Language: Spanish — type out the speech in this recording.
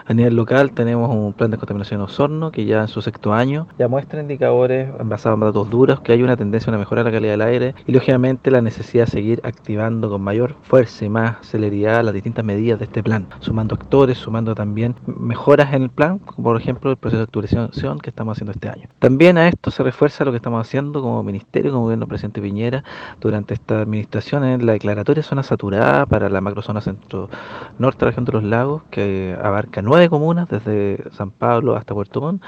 A nivel local tenemos un plan de contaminación de Osorno que ya en su sexto año ya muestra indicadores basados en datos duros que hay una tendencia a una mejora de la calidad del aire y lógicamente la necesidad de seguir activando con mayor fuerza y más celeridad las distintas medidas de este plan, sumando actores, sumando también mejoras en el plan, como por ejemplo el proceso de actualización que estamos haciendo este año. También a esto se refuerza lo que estamos haciendo como ministerio, como gobierno del presidente Piñera, durante esta administración en la declaratoria zona saturada para la macrozona centro-norte, región de los lagos, que abarca 9 comunas, desde San Pablo hasta Puerto Montt,